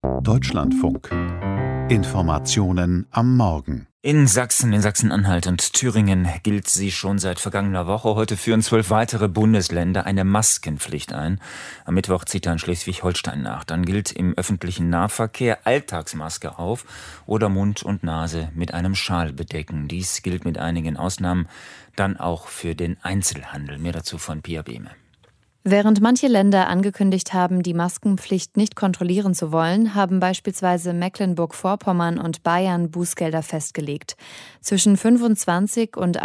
Deutschlandfunk. Informationen am Morgen. In Sachsen-Anhalt und Thüringen gilt sie schon seit vergangener Woche. Heute führen 12 weitere Bundesländer eine Maskenpflicht ein. Am Mittwoch zieht dann Schleswig-Holstein nach. Dann gilt im öffentlichen Nahverkehr Alltagsmaske auf oder Mund und Nase mit einem Schal bedecken. Dies gilt mit einigen Ausnahmen dann auch für den Einzelhandel. Mehr dazu von Pia Behme. Während manche Länder angekündigt haben, die Maskenpflicht nicht kontrollieren zu wollen, haben beispielsweise Mecklenburg-Vorpommern und Bayern Bußgelder festgelegt. Zwischen 25 und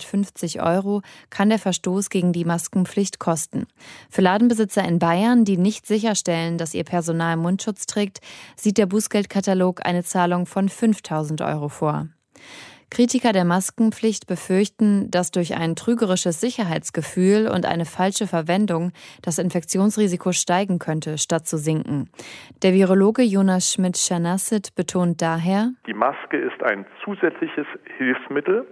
150 Euro kann der Verstoß gegen die Maskenpflicht kosten. Für Ladenbesitzer in Bayern, die nicht sicherstellen, dass ihr Personal Mundschutz trägt, sieht der Bußgeldkatalog eine Zahlung von 5.000 Euro vor. Kritiker der Maskenpflicht befürchten, dass durch ein trügerisches Sicherheitsgefühl und eine falsche Verwendung das Infektionsrisiko steigen könnte, statt zu sinken. Der Virologe Jonas Schmidt-Schanassit betont daher: Die Maske ist ein zusätzliches Hilfsmittel.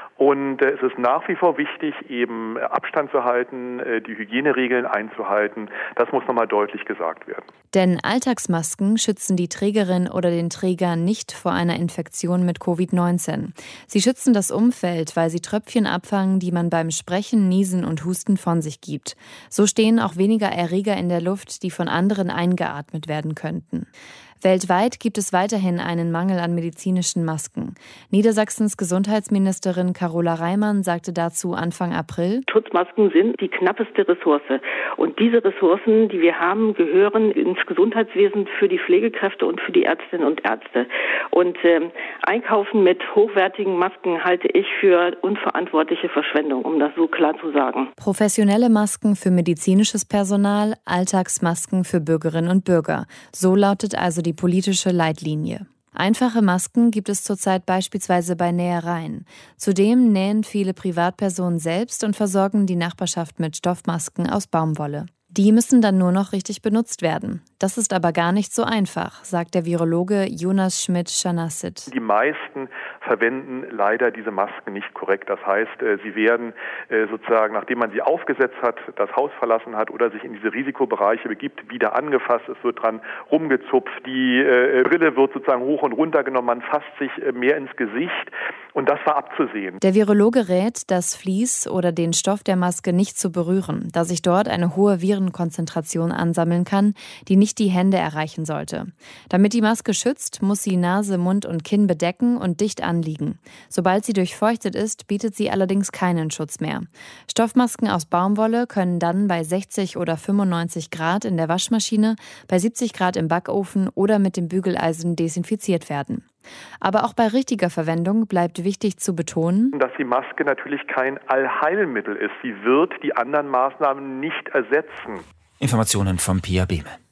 Und es ist nach wie vor wichtig, eben Abstand zu halten, die Hygieneregeln einzuhalten. Das muss nochmal deutlich gesagt werden. Denn Alltagsmasken schützen die Trägerin oder den Träger nicht vor einer Infektion mit Covid-19. Sie schützen das Umfeld, weil sie Tröpfchen abfangen, die man beim Sprechen, Niesen und Husten von sich gibt. So stehen auch weniger Erreger in der Luft, die von anderen eingeatmet werden könnten. Weltweit gibt es weiterhin einen Mangel an medizinischen Masken. Niedersachsens Gesundheitsministerin Carola Reimann sagte dazu Anfang April: Schutzmasken sind die knappeste Ressource. Und diese Ressourcen, die wir haben, gehören ins Gesundheitswesen für die Pflegekräfte und für die Ärztinnen und Ärzte. Und Einkaufen mit hochwertigen Masken halte ich für unverantwortliche Verschwendung, um das so klar zu sagen. Professionelle Masken für medizinisches Personal, Alltagsmasken für Bürgerinnen und Bürger. So lautet also die politische Leitlinie. Einfache Masken gibt es zurzeit beispielsweise bei Nähereien. Zudem nähen viele Privatpersonen selbst und versorgen die Nachbarschaft mit Stoffmasken aus Baumwolle. Die müssen dann nur noch richtig benutzt werden. Das ist aber gar nicht so einfach, sagt der Virologe Jonas Schmidt-Schanassit. Die meisten verwenden leider diese Masken nicht korrekt. Das heißt, sie werden sozusagen, nachdem man sie aufgesetzt hat, das Haus verlassen hat oder sich in diese Risikobereiche begibt, wieder angefasst. Es wird dran rumgezupft. Die Brille wird sozusagen hoch und runter genommen. Man fasst sich mehr ins Gesicht. Und das war abzusehen. Der Virologe rät, das Vlies oder den Stoff der Maske nicht zu berühren, da sich dort eine hohe Virenkonzentration ansammeln kann, die nicht die Hände erreichen sollte. Damit die Maske schützt, muss sie Nase, Mund und Kinn bedecken und dicht anliegen. Sobald sie durchfeuchtet ist, bietet sie allerdings keinen Schutz mehr. Stoffmasken aus Baumwolle können dann bei 60 oder 95 Grad in der Waschmaschine, bei 70 Grad im Backofen oder mit dem Bügeleisen desinfiziert werden. Aber auch bei richtiger Verwendung bleibt wichtig zu betonen, dass die Maske natürlich kein Allheilmittel ist. Sie wird die anderen Maßnahmen nicht ersetzen. Informationen von Pia Behme.